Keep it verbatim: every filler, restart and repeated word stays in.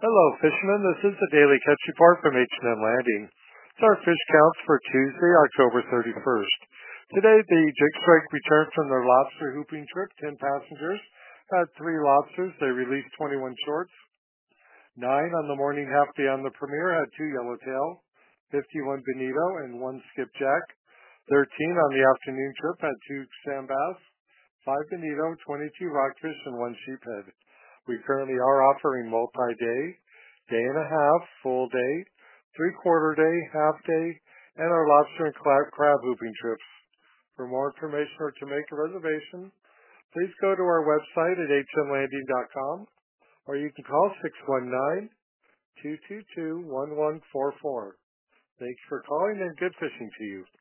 Hello, fishermen. This is the Daily Catch Report from H and M Landing. It's our fish counts for Tuesday, October thirty-first. Today, the Jig Strike returned from their lobster hooping trip. Ten passengers had three lobsters. They released twenty-one shorts. Nine on the morning half day on the Premier had two yellowtail, fifty-one bonito, and one skipjack. Thirteen on the afternoon trip had two sand bass, five bonito, twenty-two rockfish, and one sheephead. We currently are offering multi-day, day and a half, full day, three-quarter day, half day, and our lobster and crab, crab hooping trips. For more information or to make a reservation, please go to our website at h m landing dot com or you can call six one nine, two two two, one one four four. Thanks for calling and good fishing to you.